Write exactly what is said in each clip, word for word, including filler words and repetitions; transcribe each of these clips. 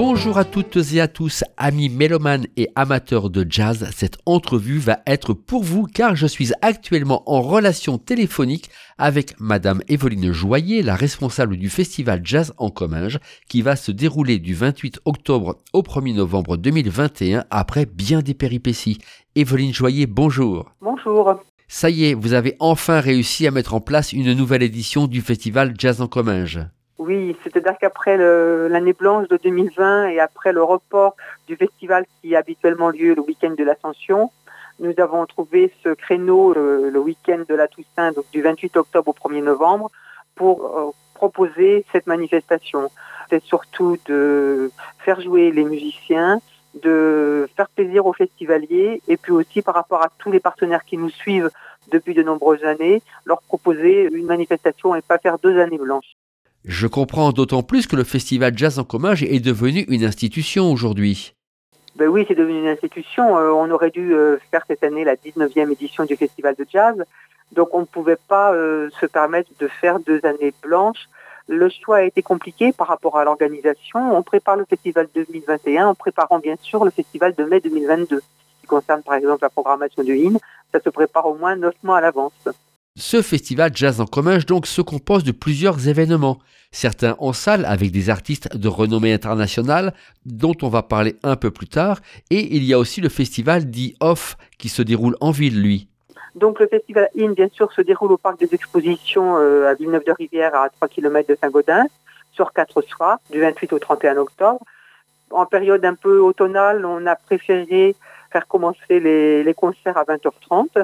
Bonjour à toutes et à tous, amis mélomanes et amateurs de jazz. Cette entrevue va être pour vous car je suis actuellement en relation téléphonique avec Madame Évelyne Joyer, la responsable du festival Jazz en Comminges, qui va se dérouler du vingt-huit octobre au premier novembre deux mille vingt et un après bien des péripéties. Évelyne Joyer, bonjour. Bonjour. Ça y est, vous avez enfin réussi à mettre en place une nouvelle édition du festival Jazz en Comminges. Oui, c'est-à-dire qu'après le, l'année blanche de deux mille vingt et après le report du festival qui a habituellement lieu le week-end de l'Ascension, nous avons trouvé ce créneau le, le week-end de la Toussaint, donc du vingt-huit octobre au premier novembre, pour euh, proposer cette manifestation. C'est surtout de faire jouer les musiciens, de faire plaisir aux festivaliers et puis aussi par rapport à tous les partenaires qui nous suivent depuis de nombreuses années, leur proposer une manifestation et pas faire deux années blanches. Je comprends d'autant plus que le festival Jazz en Comminges est devenu une institution aujourd'hui. Ben oui, c'est devenu une institution. Euh, on aurait dû euh, faire cette année la dix-neuvième édition du festival de jazz. Donc on ne pouvait pas euh, se permettre de faire deux années blanches. Le choix a été compliqué par rapport à l'organisation. On prépare le festival deux mille vingt et un en préparant bien sûr le festival de mai deux mille vingt-deux. Qui concerne par exemple la programmation du I N, ça se prépare au moins neuf mois à l'avance. Ce festival Jazz en Comminges donc se compose de plusieurs événements, certains en salle avec des artistes de renommée internationale dont on va parler un peu plus tard, et il y a aussi le festival dit Off qui se déroule en ville lui. Donc le festival I N bien sûr se déroule au parc des expositions euh, à Villeneuve-de-Rivière à trois kilomètres de Saint-Gaudens sur quatre soirs du vingt-huit au trente et un octobre. En période un peu automnale, on a préféré faire commencer les, les concerts à vingt heures trente.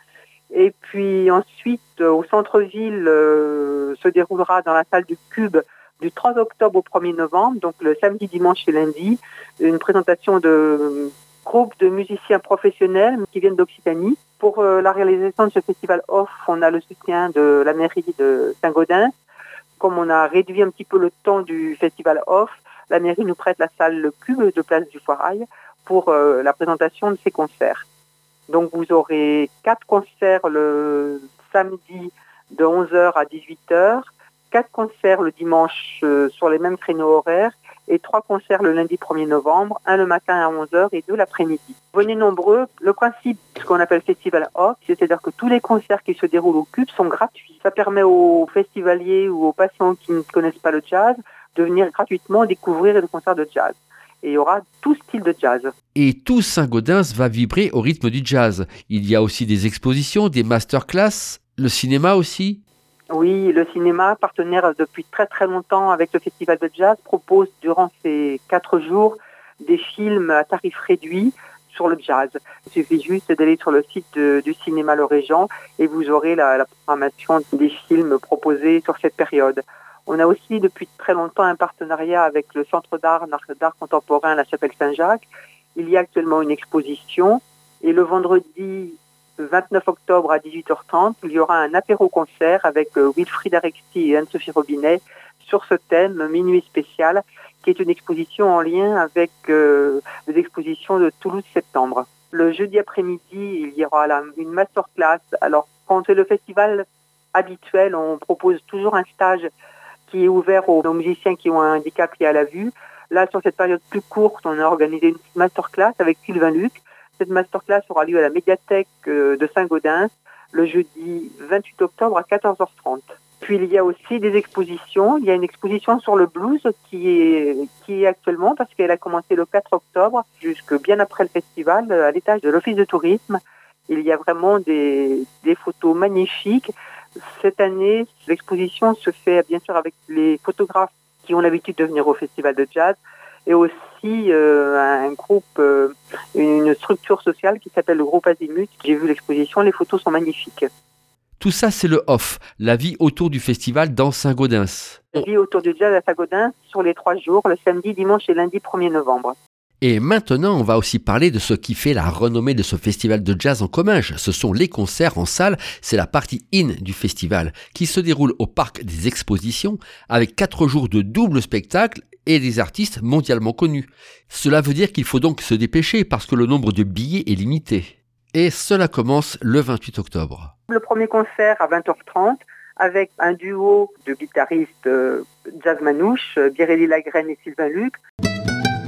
Et puis ensuite, au centre-ville, euh, se déroulera dans la salle du Cube du trois octobre au premier novembre, donc le samedi, dimanche et lundi, une présentation de groupes de musiciens professionnels qui viennent d'Occitanie. Pour euh, la réalisation de ce festival off, on a le soutien de la mairie de Saint-Gaudens. Comme on a réduit un petit peu le temps du festival off, la mairie nous prête la salle Le Cube de Place du Foirail pour euh, la présentation de ces concerts. Donc vous aurez quatre concerts le samedi de onze heures à dix-huit heures, quatre concerts le dimanche euh, sur les mêmes créneaux horaires et trois concerts le lundi premier novembre, un le matin à onze heures et deux l'après-midi. Venez nombreux. Le principe de ce qu'on appelle Festival Off, c'est-à-dire que tous les concerts qui se déroulent au Cube sont gratuits. Ça permet aux festivaliers ou aux patients qui ne connaissent pas le jazz de venir gratuitement découvrir les concerts de jazz. Et il y aura tout style de jazz. Et tout Saint-Gaudens va vibrer au rythme du jazz. Il y a aussi des expositions, des masterclass, le cinéma aussi. Oui, le cinéma, partenaire depuis très très longtemps avec le festival de jazz, propose durant ces quatre jours des films à tarif réduit sur le jazz. Il suffit juste d'aller sur le site de, du cinéma Le Régent et vous aurez la, la programmation des films proposés sur cette période. On a aussi depuis très longtemps un partenariat avec le Centre d'art, d'art contemporain La Chapelle Saint-Jacques. Il y a actuellement une exposition et le vendredi vingt-neuf octobre à dix-huit heures trente, il y aura un apéro-concert avec Wilfried Arexti et Anne-Sophie Robinet sur ce thème Minuit spécial, qui est une exposition en lien avec euh, les expositions de Toulouse-Septembre. Le jeudi après-midi, il y aura la, une masterclass. Alors, quand c'est le festival habituel, on propose toujours un stage qui est ouvert aux, aux musiciens qui ont un handicap lié à la vue. Là, sur cette période plus courte, on a organisé une masterclass avec Sylvain Luc. Cette masterclass aura lieu à la médiathèque de Saint-Gaudens le jeudi vingt-huit octobre à quatorze heures trente. Puis il y a aussi des expositions. Il y a une exposition sur le blues qui est, qui est actuellement, parce qu'elle a commencé le quatre octobre, jusque bien après le festival, à l'étage de l'Office de tourisme. Il y a vraiment des, des photos magnifiques. Cette année, l'exposition se fait bien sûr avec les photographes qui ont l'habitude de venir au festival de jazz et aussi euh, un groupe, euh, une structure sociale qui s'appelle le groupe Azimut. J'ai vu l'exposition, les photos sont magnifiques. Tout ça, c'est le off, la vie autour du festival dans Saint-Gaudens. La vie autour du jazz à Saint-Gaudens sur les trois jours, le samedi, dimanche et lundi premier novembre. Et maintenant, on va aussi parler de ce qui fait la renommée de ce festival de jazz en Comminges. Ce sont les concerts en salle, c'est la partie in du festival, qui se déroule au parc des expositions, avec quatre jours de double spectacle et des artistes mondialement connus. Cela veut dire qu'il faut donc se dépêcher parce que le nombre de billets est limité. Et cela commence le vingt-huit octobre. Le premier concert à vingt heures trente, avec un duo de guitaristes euh, jazz manouche, Birelli Lagrène et Sylvain Luc.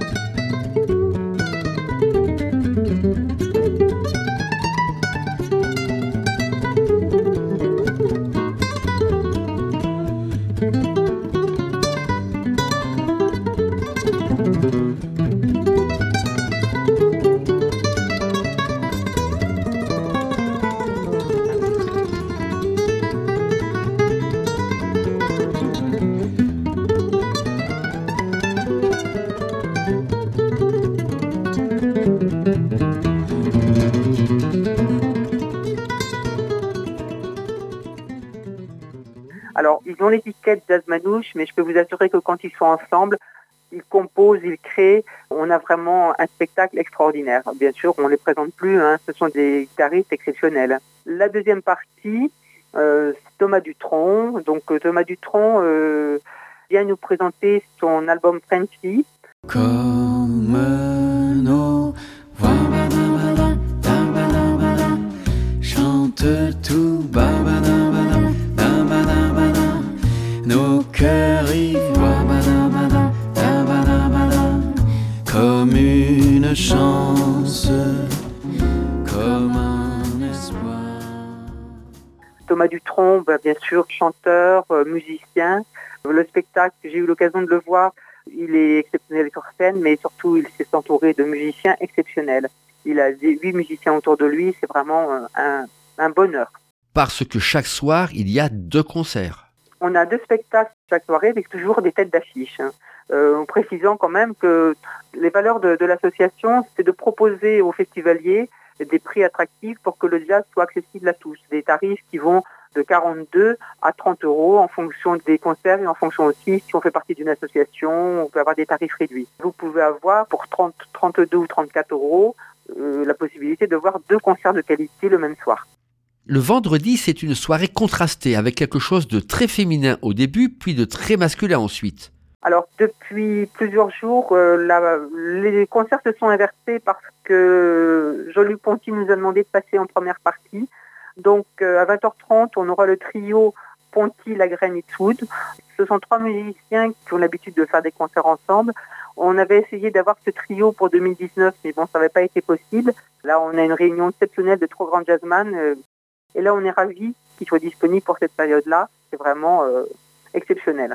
Alors, ils ont l'étiquette Jazz Manouche, mais je peux vous assurer que quand ils sont ensemble, ils composent, ils créent. On a vraiment un spectacle extraordinaire. Bien sûr, on ne les présente plus, hein, ce sont des guitaristes exceptionnels. La deuxième partie, euh, c'est Thomas Dutronc. Donc, euh, Thomas Dutronc euh, vient nous présenter son album Frenchy. Comme nos voix, chante tout bas. Nos cœurs y voient comme une chance, comme un espoir. Thomas Dutronc, bah, bien sûr, chanteur, euh, musicien. Le spectacle, j'ai eu l'occasion de le voir, il est exceptionnel sur scène, mais surtout, il s'est entouré de musiciens exceptionnels. Il a huit musiciens autour de lui, c'est vraiment un, un bonheur. Parce que chaque soir, il y a deux concerts. On a deux spectacles chaque soirée avec toujours des têtes d'affiche. Hein. Euh, en précisant quand même que les valeurs de, de l'association, c'est de proposer aux festivaliers des prix attractifs pour que le jazz soit accessible à tous. Des tarifs qui vont de quarante-deux à trente euros en fonction des concerts et en fonction aussi si on fait partie d'une association, on peut avoir des tarifs réduits. Vous pouvez avoir pour trente, trente-deux ou trente-quatre euros euh, la possibilité de voir deux concerts de qualité le même soir. Le vendredi, c'est une soirée contrastée avec quelque chose de très féminin au début, puis de très masculin ensuite. Alors, depuis plusieurs jours, euh, la, les concerts se sont inversés parce que Jean-Luc Ponty nous a demandé de passer en première partie. Donc, euh, à vingt heures trente, on aura le trio Ponty, Lagraine et Eastwood. Ce sont trois musiciens qui ont l'habitude de faire des concerts ensemble. On avait essayé d'avoir ce trio pour deux mille dix-neuf, mais bon, ça n'avait pas été possible. Là, on a une réunion exceptionnelle de trois grands jazzman. Euh, Et là, on est ravis qu'ils soient disponibles pour cette période-là. C'est vraiment euh, exceptionnel.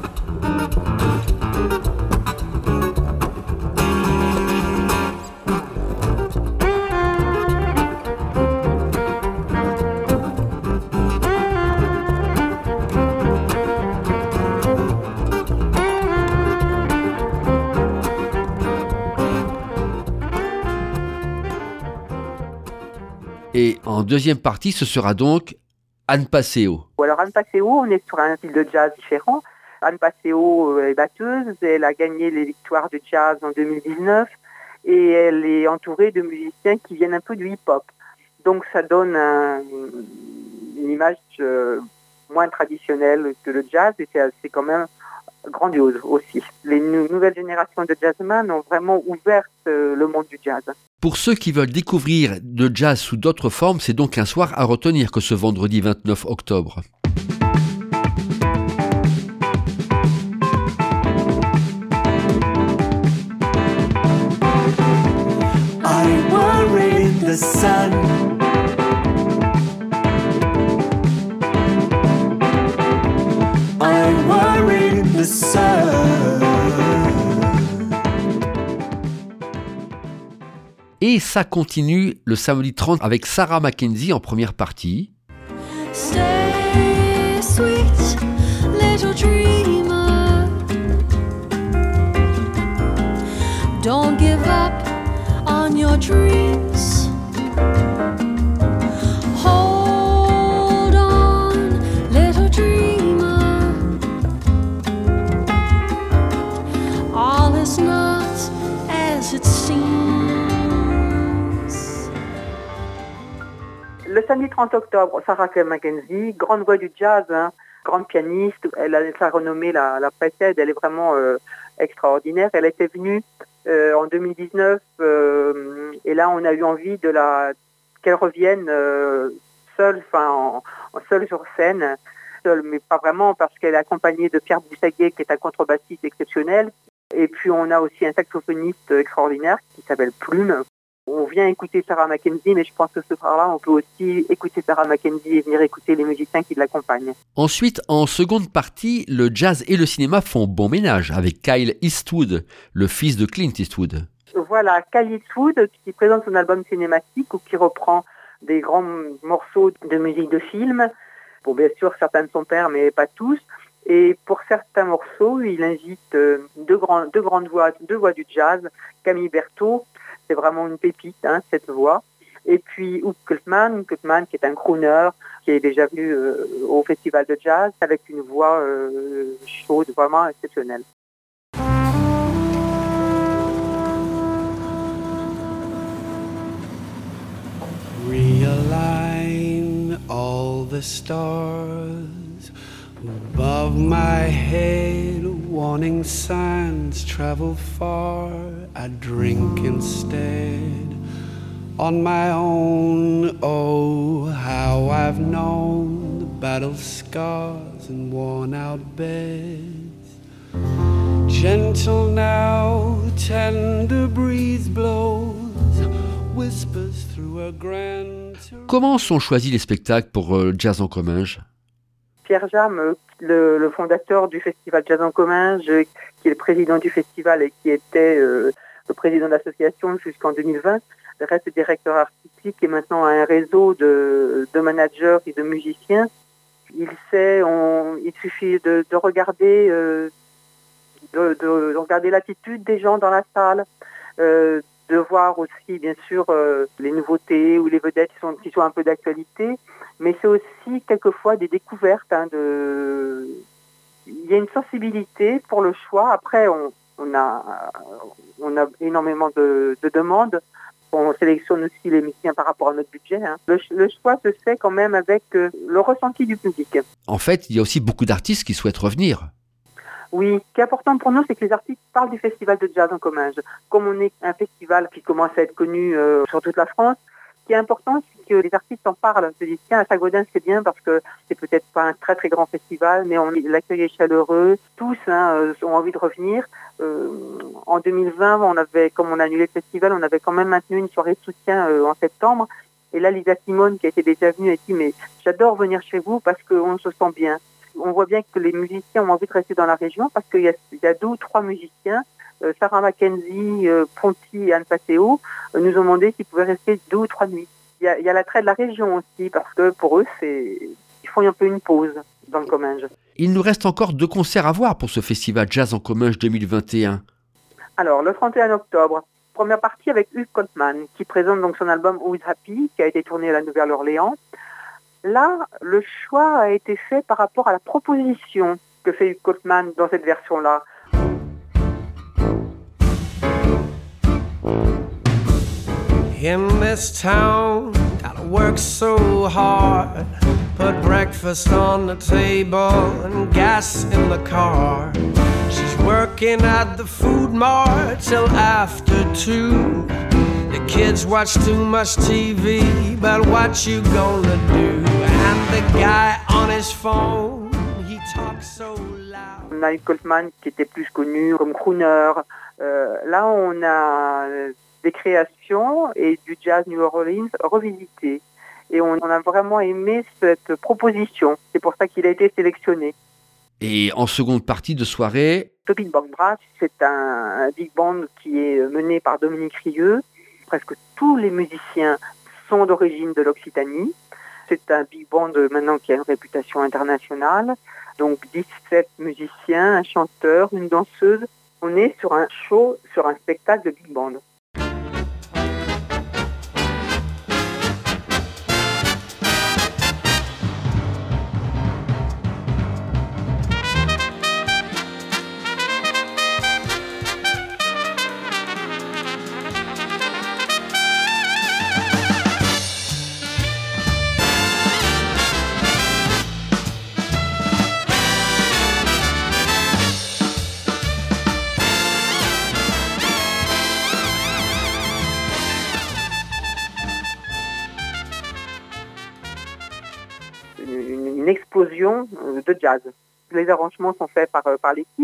Et en deuxième partie, ce sera donc Anne Passeo. Alors Anne Passeo, on est sur un style de jazz différent. Anne Passeo est batteuse, elle a gagné les victoires de jazz en deux mille dix-neuf et elle est entourée de musiciens qui viennent un peu du hip-hop. Donc ça donne un, une image euh, moins traditionnelle que le jazz et c'est, c'est quand même grandiose aussi. Les nou- nouvelles générations de jazzmen ont vraiment ouvert euh, le monde du jazz. Pour ceux qui veulent découvrir le jazz sous d'autres formes, c'est donc un soir à retenir que ce vendredi vingt-neuf octobre. I worry in the sun. I worry in the sun. Et ça continue le samedi trente avec Sarah Mackenzie en première partie. Stay sweet, little dreamer. Don't give up on your dreams. Hold on, little dreamer. All is not as it seems. Le samedi trente octobre, Sarah Mackenzie, grande voix du jazz, hein, grande pianiste, elle a sa renommée la, la précède, elle est vraiment euh, extraordinaire. Elle était venue euh, en deux mille dix-neuf euh, et là on a eu envie de la qu'elle revienne euh, seule, enfin en, en seule sur scène, seule, mais pas vraiment parce qu'elle est accompagnée de Pierre Boussaguet qui est un contrebassiste exceptionnel. Et puis on a aussi un saxophoniste extraordinaire qui s'appelle Plume. On vient écouter Sarah Mackenzie, mais je pense que ce soir-là, on peut aussi écouter Sarah Mackenzie et venir écouter les musiciens qui l'accompagnent. Ensuite, en seconde partie, le jazz et le cinéma font bon ménage avec Kyle Eastwood, le fils de Clint Eastwood. Voilà, Kyle Eastwood qui présente son album cinématique ou qui reprend des grands morceaux de musique de film. Bon, bien sûr, certains de son père, mais pas tous. Et pour certains morceaux, il invite euh, deux, grands, deux grandes voix, deux voix du jazz, Camille Berthaud, c'est vraiment une pépite, hein, cette voix. Et puis Hoop Kultman, Kultman qui est un crooner, qui est déjà venu euh, au festival de jazz avec une voix euh, chaude, vraiment exceptionnelle. Realign all the stars above my head, warning signs travel far. I drink instead on my own. Oh, how I've known the battle scars and worn out beds. Gentle now, tender breeze blows, whispers through a grand. Comment sont choisis les spectacles pour euh, Jazz en Comminges ? Pierre Jam, le, le fondateur du festival Jazz en Comminges, qui est le président du festival et qui était euh, le président de l'association jusqu'en deux mille vingt, reste directeur artistique et maintenant a un réseau de, de managers et de musiciens. Il sait, on, il suffit de, de regarder, euh, de, de, de regarder l'attitude des gens dans la salle, euh, de voir aussi bien sûr euh, les nouveautés ou les vedettes qui sont, qui sont un peu d'actualité. Mais c'est aussi quelquefois des découvertes. Hein, de... Il y a une sensibilité pour le choix. Après, on, on, a, on a énormément de, de demandes. On sélectionne aussi les musiciens par rapport à notre budget. Hein. Le, le choix se fait quand même avec euh, le ressenti du public. En fait, il y a aussi beaucoup d'artistes qui souhaitent revenir. Oui, ce qui est important pour nous, c'est que les artistes parlent du festival de jazz en Comminges. Comme on est un festival qui commence à être connu euh, sur toute la France, ce qui est important, c'est que les artistes en parlent. Se disent, tiens, à Saint-Gaudens, c'est bien parce que c'est peut-être pas un très très grand festival, mais on, l'accueil est chaleureux. Tous hein, ont envie de revenir. Euh, en deux mille vingt, on avait, comme on a annulé le festival, on avait quand même maintenu une soirée de soutien euh, en septembre. Et là, Lisa Simone, qui a été déjà venue, a dit, mais j'adore venir chez vous parce qu'on se sent bien. On voit bien que les musiciens ont envie de rester dans la région parce qu'il y a, il y a deux ou trois musiciens, euh, Sarah Mackenzie, euh, Ponty et Anne Pateo, euh, nous ont demandé s'ils pouvaient rester deux ou trois nuits. Il y a, il y a l'attrait de la région aussi parce que pour eux, c'est, ils font un peu une pause dans le Comminges. Il nous reste encore deux concerts à voir pour ce festival Jazz en Comminges deux mille vingt et un. Alors, le trente et un octobre, première partie avec Hugues Coltman qui présente donc son album Who's Happy qui a été tourné à la Nouvelle-Orléans. Là, le choix a été fait par rapport à la proposition que fait Hugues Coltman dans cette version-là. In this town, gotta work so hard. Put breakfast on the table and gas in the car. She's working at the food mart till after two. The kids watch too much T V, but what you gonna do? And the guy on his phone, he talks so loud. On a eu Coltman qui était plus connu comme crooner. Euh, là, on a des créations et du jazz New Orleans revisité. Et on, on a vraiment aimé cette proposition. C'est pour ça qu'il a été sélectionné. Et en seconde partie de soirée... Tobin Borg Brass, c'est un, un big band qui est mené par Dominique Rieux. Presque tous les musiciens sont d'origine de l'Occitanie. C'est un big band maintenant qui a une réputation internationale. Donc dix-sept musiciens, un chanteur, une danseuse. On est sur un show, sur un spectacle de big band. Une, une explosion de jazz. Les arrangements sont faits par, par l'équipe,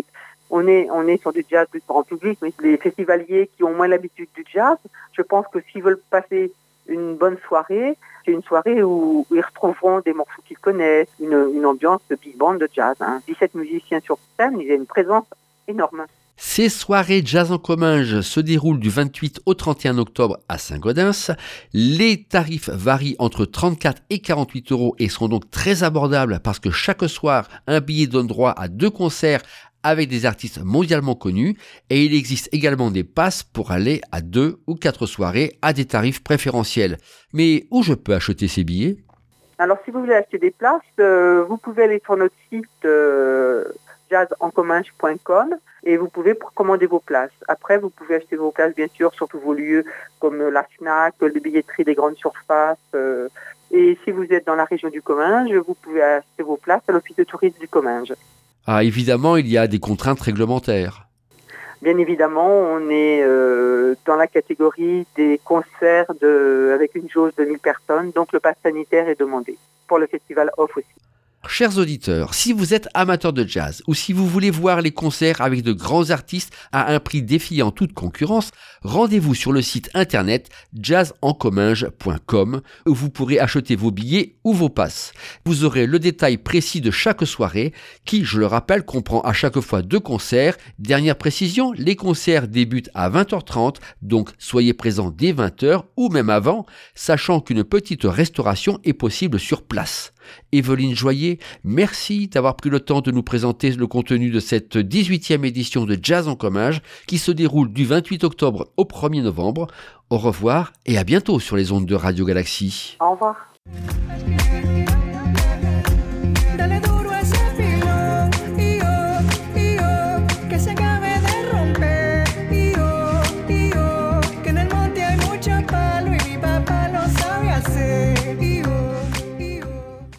On est, on est sur du jazz plus grand public, mais les festivaliers qui ont moins l'habitude du jazz, je pense que s'ils veulent passer une bonne soirée, c'est une soirée où ils retrouveront des morceaux qu'ils connaissent, une, une ambiance de big band de jazz. Hein. dix-sept musiciens sur scène, il y a une présence énorme. Ces soirées Jazz en Comminges se déroulent du vingt-huit au trente et un octobre à Saint-Gaudens. Les tarifs varient entre trente-quatre et quarante-huit euros et sont donc très abordables parce que chaque soir, un billet donne droit à deux concerts avec des artistes mondialement connus et il existe également des passes pour aller à deux ou quatre soirées à des tarifs préférentiels. Mais où je peux acheter ces billets ? Alors si vous voulez acheter des places, euh, vous pouvez aller sur notre site euh, jazz en comminges point com et vous pouvez commander vos places. Après, vous pouvez acheter vos places, bien sûr, sur tous vos lieux comme la Fnac, le billetterie des grandes surfaces. Euh, et si vous êtes dans la région du Comminges, vous pouvez acheter vos places à l'office de tourisme du Comminges. Ah, évidemment, il y a des contraintes réglementaires. Bien évidemment, on est euh, dans la catégorie des concerts de, avec une jauge de mille personnes, donc le pass sanitaire est demandé. Pour le festival Off aussi. Chers auditeurs, si vous êtes amateur de jazz ou si vous voulez voir les concerts avec de grands artistes à un prix défiant toute concurrence, rendez-vous sur le site internet jazz en comminges point com où vous pourrez acheter vos billets ou vos passes. Vous aurez le détail précis de chaque soirée qui, je le rappelle, comprend à chaque fois deux concerts. Dernière précision, les concerts débutent à vingt heures trente, donc soyez présents dès vingt heures ou même avant, sachant qu'une petite restauration est possible sur place. Évelyne Joyer, merci d'avoir pris le temps de nous présenter le contenu de cette dix-huitième édition de Jazz en Comminges qui se déroule du vingt-huit octobre au premier novembre. Au revoir et à bientôt sur les ondes de Radio Galaxie. Au revoir.